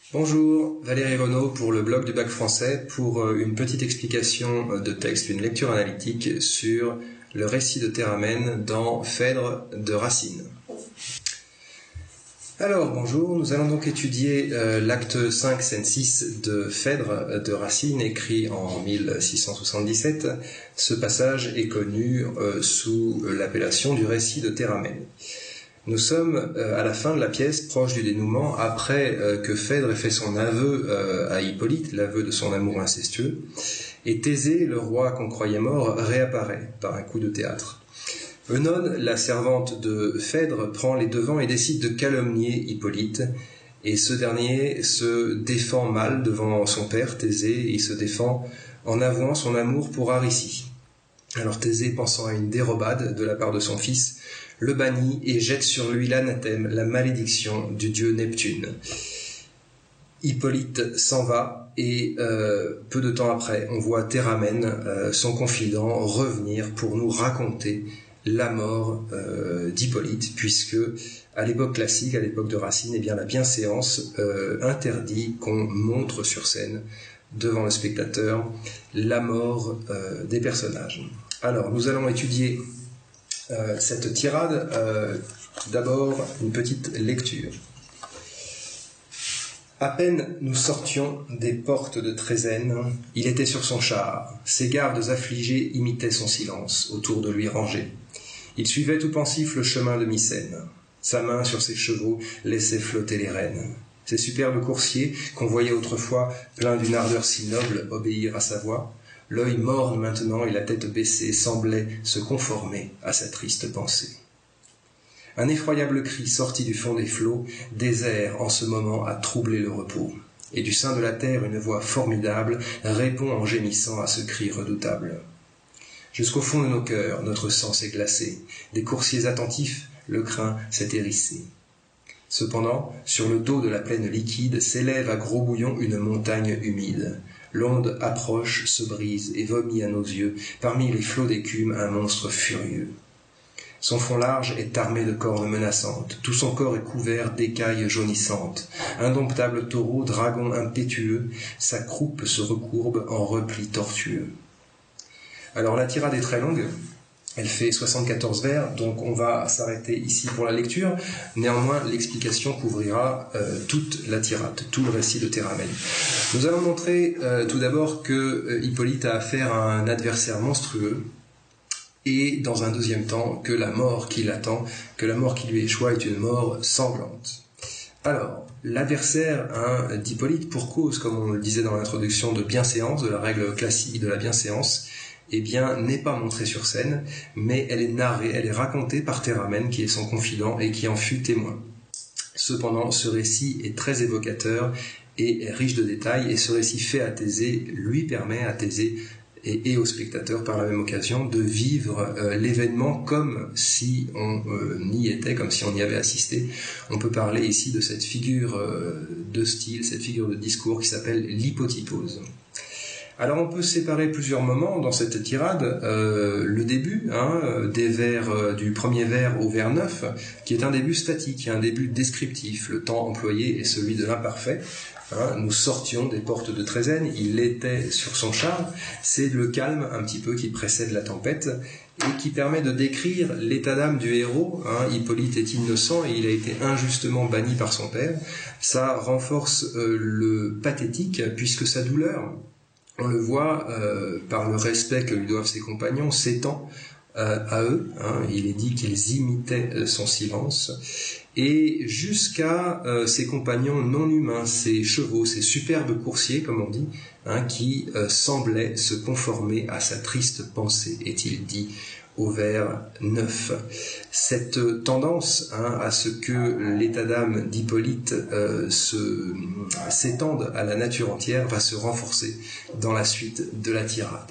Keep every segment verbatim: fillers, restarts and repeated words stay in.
Bonjour, Valérie Renaud pour le blog du bac français pour une petite explication de texte, une lecture analytique sur le récit de Théramène dans Phèdre de Racine. Alors bonjour, nous allons donc étudier euh, l'acte cinq, scène six de Phèdre de Racine, écrit en mille six cent soixante-dix-sept. Ce passage est connu euh, sous l'appellation du récit de Théramène. Nous sommes euh, à la fin de la pièce, proche du dénouement, après euh, que Phèdre ait fait son aveu euh, à Hippolyte, l'aveu de son amour incestueux, et Thésée, le roi qu'on croyait mort, réapparaît par un coup de théâtre. Eunone, la servante de Phèdre, prend les devants et décide de calomnier Hippolyte, et ce dernier se défend mal devant son père, Thésée, et il se défend en avouant son amour pour Aricie. Alors Thésée, pensant à une dérobade de la part de son fils, le bannit et jette sur lui l'anathème, la malédiction du dieu Neptune. Hippolyte s'en va et euh, peu de temps après, on voit Théramène, euh, son confident, revenir pour nous raconter la mort euh, d'Hippolyte, puisque à l'époque classique, à l'époque de Racine, eh bien, la bienséance euh, interdit qu'on montre sur scène, devant le spectateur, la mort euh, des personnages. Alors, nous allons étudier euh, cette tirade. Euh, d'abord, une petite lecture. À peine nous sortions des portes de Trézène, il était sur son char. Ses gardes affligés imitaient son silence, autour de lui rangés. Il suivait tout pensif le chemin de Mycène. Sa main sur ses chevaux laissait flotter les rênes. Ces superbes coursiers, qu'on voyait autrefois pleins d'une ardeur si noble, obéir à sa voix, l'œil morne maintenant et la tête baissée semblaient se conformer à sa triste pensée. Un effroyable cri sorti du fond des flots, désert en ce moment à troubler le repos. Et du sein de la terre, une voix formidable répond en gémissant à ce cri redoutable. Jusqu'au fond de nos cœurs, notre sang s'est glacé. Des coursiers attentifs, le crin s'est hérissé. Cependant, sur le dos de la plaine liquide, s'élève à gros bouillons une montagne humide. L'onde approche, se brise et vomit à nos yeux, parmi les flots d'écume, un monstre furieux. Son front large est armé de cornes menaçantes, tout son corps est couvert d'écailles jaunissantes. Indomptable taureau, dragon impétueux, sa croupe se recourbe en repli tortueux. Alors la tirade est très longue, elle fait soixante-quatorze vers, donc on va s'arrêter ici pour la lecture. Néanmoins, l'explication couvrira euh, toute la tirade, tout le récit de Théramène. Nous allons montrer euh, tout d'abord que euh, Hippolyte a affaire à un adversaire monstrueux, et dans un deuxième temps, que la mort qui l'attend, que la mort qui lui échoit est une mort sanglante. Alors, l'adversaire hein, d'Hippolyte, pour cause, comme on le disait dans l'introduction, de bienséance, de la règle classique de la bienséance, eh bien, n'est pas montrée sur scène, mais elle est narrée, elle est racontée par Théramène, qui est son confident et qui en fut témoin. Cependant, ce récit est très évocateur et riche de détails, et ce récit fait à Thésée lui permet à Thésée et, et aux spectateurs par la même occasion de vivre euh, l'événement comme si on euh, y était, comme si on y avait assisté. On peut parler ici de cette figure euh, de style, cette figure de discours qui s'appelle l'hypotypose. Alors on peut séparer plusieurs moments dans cette tirade, euh, le début, hein, des vers, euh, du premier vers au vers neuf, qui est un début statique, un début descriptif. Le temps employé est celui de l'imparfait. Hein, nous sortions des portes de Trézène, il était sur son char. C'est le calme un petit peu qui précède la tempête et qui permet de décrire l'état d'âme du héros. Hein, Hippolyte est innocent et il a été injustement banni par son père. Ça renforce euh, le pathétique puisque sa douleur, on le voit euh, par le respect que lui doivent ses compagnons, s'étend euh, à eux. Hein, il est dit qu'ils imitaient son silence. Et jusqu'à euh, ses compagnons non humains, ses chevaux, ses superbes coursiers, comme on dit, hein, qui euh, semblaient se conformer à sa triste pensée, est-il dit au vers neuf. Cette tendance hein, à ce que l'état d'âme d'Hippolyte euh, se, s'étende à la nature entière va se renforcer dans la suite de la tirade.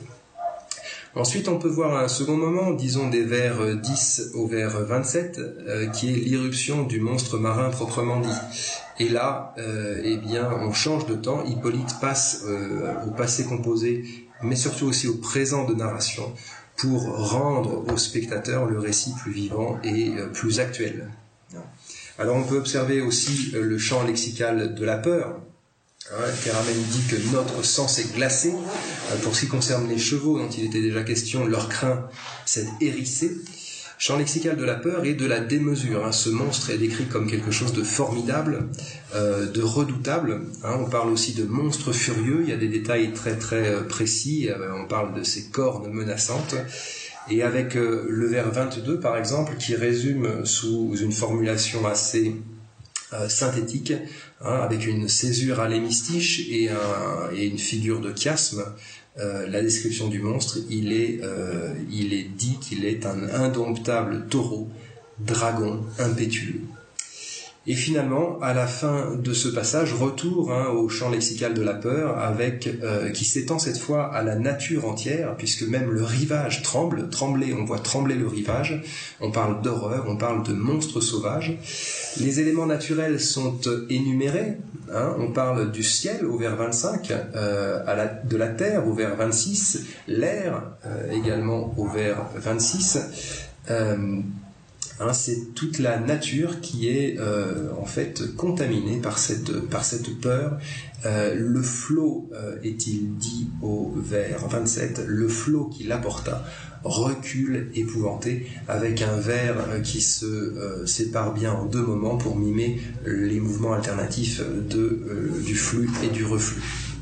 Ensuite, on peut voir un second moment, disons des vers dix au vers vingt-sept, euh, qui est l'irruption du monstre marin proprement dit. Et là, euh, eh bien, on change de temps. Hippolyte passe euh, au passé composé, mais surtout aussi au présent de narration, pour rendre au spectateur le récit plus vivant et euh, plus actuel. Alors, on peut observer aussi euh, le champ lexical de la peur. Hein, Théramène dit que notre sang s'est glacé. Euh, pour ce qui concerne les chevaux dont il était déjà question, leur crin s'est hérissé. Champ lexical de la peur et de la démesure. Hein. Ce monstre est décrit comme quelque chose de formidable, euh, de redoutable. Hein. On parle aussi de monstre furieux. Il y a des détails très très euh, précis. Euh, on parle de ses cornes menaçantes. Et avec euh, le vers vingt-deux, par exemple, qui résume sous une formulation assez euh, synthétique, hein, avec une césure à l'hémistiche et, un, et une figure de chiasme, Euh, la description du monstre, il est, euh, il est dit qu'il est un indomptable taureau, dragon impétueux. Et finalement, à la fin de ce passage, retour hein, au champ lexical de la peur, avec euh, qui s'étend cette fois à la nature entière, puisque même le rivage tremble, trembler, on voit trembler le rivage, on parle d'horreur, on parle de monstres sauvages. Les éléments naturels sont énumérés, hein, on parle du ciel au vers vingt-cinq, euh, à la, de la terre au vers vingt-six, l'air euh, également au vers vingt-six. Euh, Hein, c'est toute la nature qui est euh, en fait contaminée par cette, par cette peur. Euh, le flot, euh, est-il dit au vers vingt-sept, le flot qui l'apporta recule épouvanté, avec un vers euh, qui se euh, sépare bien en deux moments pour mimer les mouvements alternatifs de, euh, du flux et du reflux.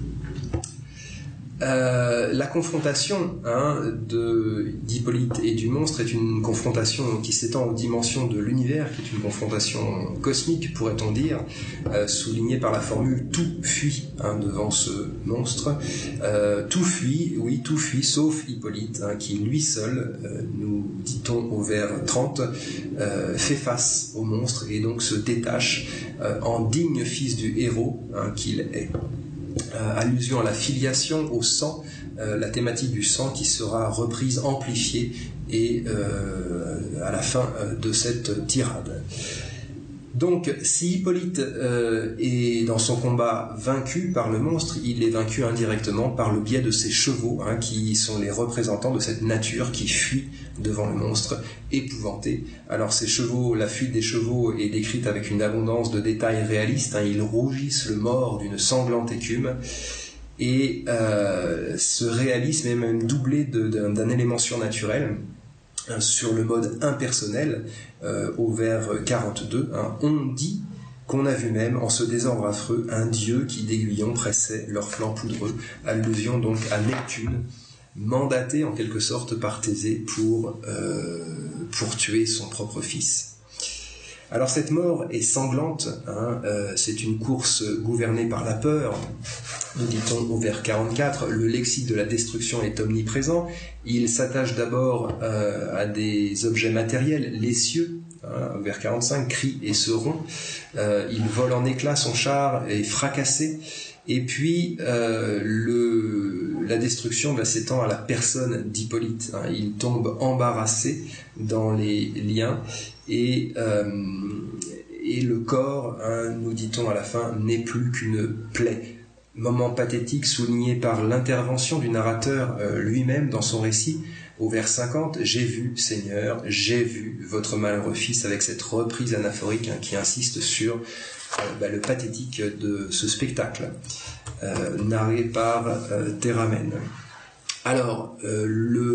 Euh, la confrontation hein, de, d'Hippolyte et du monstre est une confrontation qui s'étend aux dimensions de l'univers, qui est une confrontation cosmique, pourrait-on dire, euh, soulignée par la formule « tout fuit hein, » devant ce monstre. Euh, tout fuit, oui, tout fuit, sauf Hippolyte, hein, qui lui seul, euh, nous dit-on au vers trente, euh, fait face au monstre et donc se détache euh, en digne fils du héros hein, qu'il est. Euh, allusion à la filiation, au sang, euh, la thématique du sang qui sera reprise, amplifiée et euh, à la fin euh, de cette tirade. Donc, si Hippolyte euh, est dans son combat vaincu par le monstre, il est vaincu indirectement par le biais de ses chevaux, hein, qui sont les représentants de cette nature qui fuit devant le monstre, épouvanté. Alors ces chevaux, la fuite des chevaux est décrite avec une abondance de détails réalistes, hein, ils rougissent le mors d'une sanglante écume, et euh, ce réalisme est même doublé de, d'un, d'un élément surnaturel, hein, sur le mode impersonnel, euh, au vers quarante-deux, hein, on dit qu'on a vu même, en ce désordre affreux, un dieu qui d'aiguillon pressait leur flanc poudreux, allusion donc à Neptune, mandaté en quelque sorte par Thésée pour, euh, pour tuer son propre fils. Alors cette mort est sanglante, hein, euh, c'est une course gouvernée par la peur, nous dit-on au vers quarante-quatre, le lexique de la destruction est omniprésent, il s'attache d'abord euh, à des objets matériels, les cieux, hein, au vers quarante-cinq, crie et se rompt, euh, il vole en éclats, son char est fracassé, et puis euh, le, la destruction va s'étendre à la personne d'Hippolyte. Hein. Il tombe embarrassé dans les liens et, euh, et le corps, hein, nous dit-on à la fin, n'est plus qu'une plaie. Moment pathétique souligné par l'intervention du narrateur euh, lui-même dans son récit. Au vers cinquante, « J'ai vu, Seigneur, j'ai vu votre malheureux fils » avec cette reprise anaphorique hein, qui insiste sur euh, bah, le pathétique de ce spectacle, euh, narré par euh, Théramène. Alors, euh,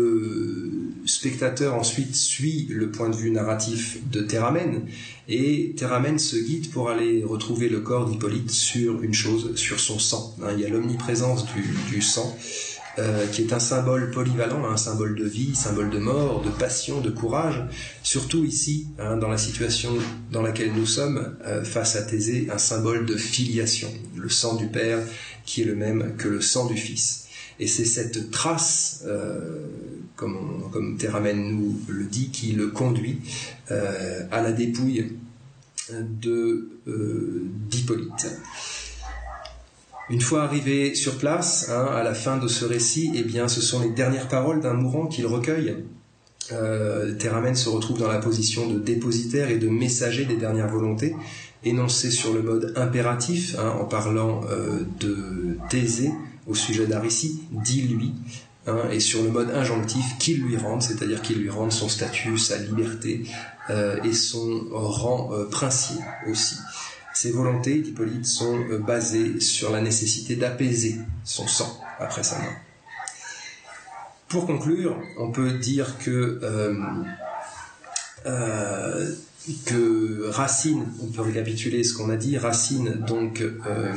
le spectateur ensuite suit le point de vue narratif de Théramène, et Théramène se guide pour aller retrouver le corps d'Hippolyte sur une chose, sur son sang. Hein, il y a l'omniprésence du, du sang, Euh, qui est un symbole polyvalent, un symbole de vie, symbole de mort, de passion, de courage, surtout ici, hein, dans la situation dans laquelle nous sommes, euh, face à Thésée, un symbole de filiation, le sang du Père qui est le même que le sang du Fils. Et c'est cette trace, euh, comme, on, comme Théramène nous le dit, qui le conduit euh, à la dépouille de, euh, d'Hippolyte. Une fois arrivé sur place, hein, à la fin de ce récit, eh bien, ce sont les dernières paroles d'un mourant qu'il recueille. Euh, Théramène se retrouve dans la position de dépositaire et de messager des dernières volontés, énoncées sur le mode impératif, hein, en parlant euh, de Thésée au sujet d'Aricie, dis-lui, hein, et sur le mode injonctif, qu'il lui rende, c'est-à-dire qu'il lui rende son statut, sa liberté euh, et son rang euh, princier aussi. Ses volontés d'Hippolyte sont basées sur la nécessité d'apaiser son sang après sa mort. Pour conclure, on peut dire que, euh, euh, que Racine, on peut récapituler ce qu'on a dit, Racine donc euh,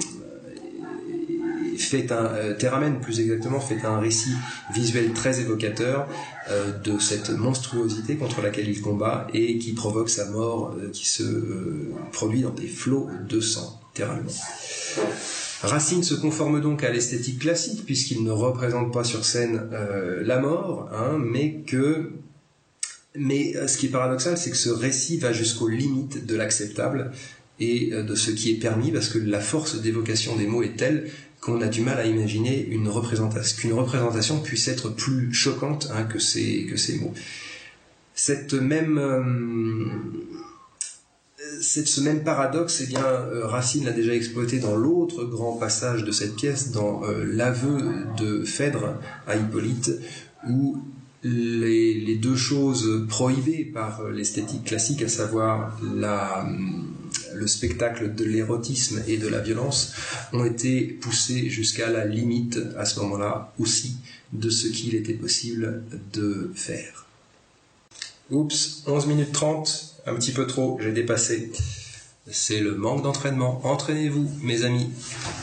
fait un, euh, Théramène plus exactement, fait un récit visuel très évocateur euh, de cette monstruosité contre laquelle il combat et qui provoque sa mort, euh, qui se euh, produit dans des flots de sang, littéralement. Racine se conforme donc à l'esthétique classique puisqu'il ne représente pas sur scène euh, la mort, hein, mais que mais euh, ce qui est paradoxal, c'est que ce récit va jusqu'aux limites de l'acceptable et euh, de ce qui est permis, parce que la force d'évocation des mots est telle qu'on a du mal à imaginer une représentation, qu'une représentation puisse être plus choquante, hein, que ces que ces mots. Cette même euh, C'est ce même paradoxe, eh bien, euh, Racine l'a déjà exploité dans l'autre grand passage de cette pièce, dans euh, l'aveu de Phèdre à Hippolyte, où les, les deux choses prohibées par l'esthétique classique, à savoir la, le spectacle de l'érotisme et de la violence, ont été poussées jusqu'à la limite, à ce moment-là aussi, de ce qu'il était possible de faire. Oups, onze minutes trente. Un petit peu trop, j'ai dépassé. C'est le manque d'entraînement. Entraînez-vous, mes amis.